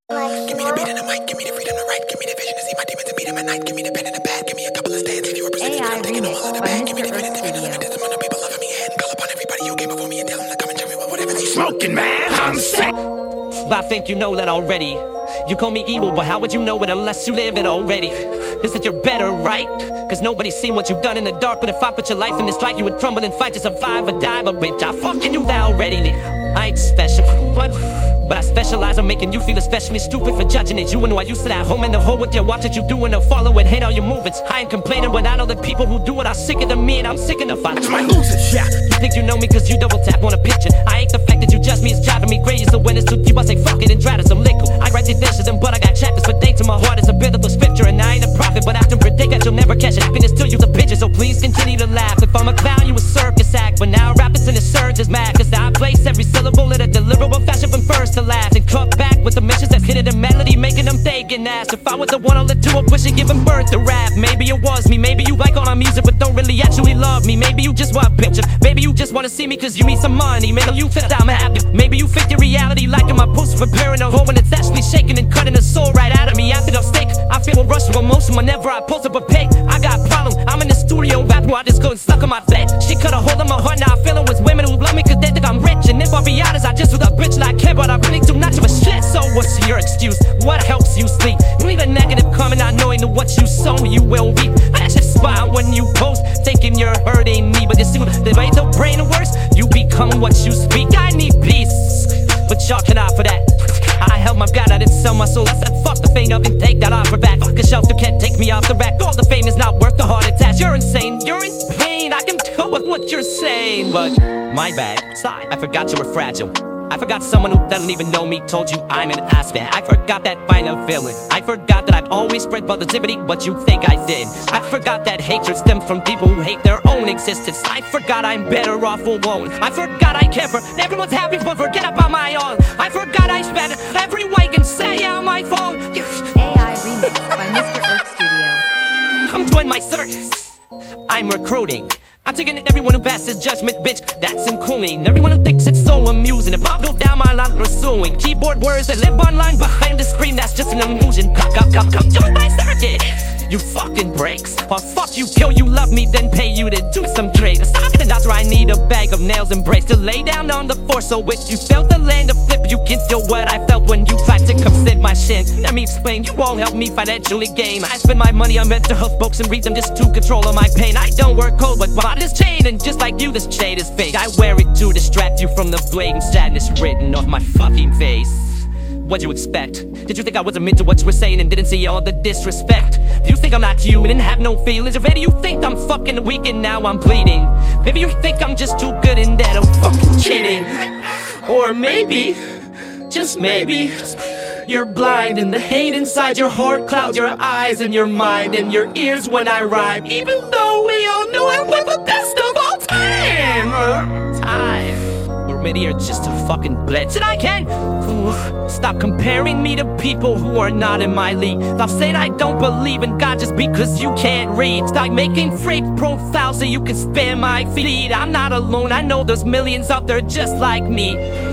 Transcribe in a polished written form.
Give me the beat and the mic, give me the freedom to write, give me the vision to see my demons and beat them at night, give me the pen and the pad, give me a couple of stands, if you represent me, I'm taking them all in the bag, give me the grit and the limited amount of people loving me and call upon everybody who came before me and tell them to come and tell me whatever they smoking, man, I'm sick. I think you know that already. You call me evil, but how would you know it unless you live it already? Is that you're better, right? Cause nobody's seen what you've done in the dark. But if I put your life in this strike, you would crumble and fight to survive or die. But bitch, I fucking knew that already. I ain't special, but I specialize on making you feel especially stupid for judging it. You and who I used to that home in the hole with you, watch what you do and they'll follow and hate all your movements. I ain't complaining, but I know that people who do it are sicker than me, and I'm sick enough. I my losers, yeah. You think you know me cause you double tap on a picture. I ain't the fact that you judge me, it's driving me crazy. So when it's too deep, I say fuck it and drown in some liquor. I write these dishes and but I got chapters, but thanks to my heart it's a biblical scripture. And I ain't a prophet, but I can predict that you'll never catch happiness till you're a picture. So please continue to laugh. If I'm a clown, you a circus act. But now rap it's in the surge is mad, cause I place every syllable in a deliverable fashion from first to last. And cut back with the missions that hit it in melody, making them thinking ass. If I was the one I'll let do a push and giving birth to rap. Maybe it was me, maybe you like all our music but don't really actually love me. Maybe you just want pictures, maybe you just wanna see me cause you need some money. Maybe you think I'm happy, maybe you think your reality like in my post preparing a hole when it's actually shaking and cutting the soul right out of me. After the steak, I feel a rush of emotion whenever I post up a page. I got a problem, I'm in the studio rapping while this going stuck on my bed. She cut a hole in my heart, now I feel it with women who love me cause they think I'm rich. And if I be honest, I just was a bitch and I care, but I really too much of a shit. So what's your excuse? What helps you sleep? Leave a negative comment not knowing that what you sow you will reap. I just smile when you post thinking you're hurting me, but you see the way the brain works, you become what you speak. I need peace, but y'all can offer that. I held my God, I didn't sell my soul. I said fuck the fame, and take that offer back. Fuck a shelter, can't take me off the rack. All the fame is not worth the heart attack. You're insane, you're in pain. I can go with what you're saying, but my bad. Sorry, I forgot you were fragile. I forgot someone who doesn't even know me told you I'm an asshole. I forgot that final feeling. I forgot that I've always spread positivity, what you think I did. I forgot that hatred stems from people who hate their own existence. I forgot I'm better off alone. I forgot I care for everyone's happy but forget about my own. I forgot I spend every week and say on my phone. AI remix by Mr. Earth Studio. Come join my circus. I'm recruiting. I'm taking everyone who passes judgment, bitch, that's including everyone who thinks it's so amusing. If I go down my line pursuing keyboard words that live online behind the screen, that's just an illusion. Come join my circuit. You fucking breaks. Or fuck you, kill you, love me, then pay you to do some trade. Stop it, that's where I need a bag of nails and braids to lay down on the floor. So if you felt the land to flip, you can feel what I felt when you tried to come sit my shin. Let me explain, you won't help me financially gain. I spend my money on mental health books and read them just to control all my pain. I don't work cold, but bought this chain, and just like you, this shade is fake. I wear it to distract you from the blatant sadness written off my fucking face. What'd you expect? Did you think I wasn't into what you were saying and didn't see all the disrespect? Do you think I'm not human and have no feelings? Or maybe you think I'm fucking weak and now I'm bleeding? Maybe you think I'm just too good and that I'm fucking kidding. Or maybe, just maybe, you're blind and the hate inside your heart clouds your eyes and your mind and your ears when I rhyme. Even though we all know I was the best of all time. Or maybe you're just a fucking blitz. And I can't stop comparing me to people who are not in my league. Stop saying I don't believe in God just because you can't read. Stop making fake profiles so you can spam my feed. I'm not alone, I know there's millions out there just like me.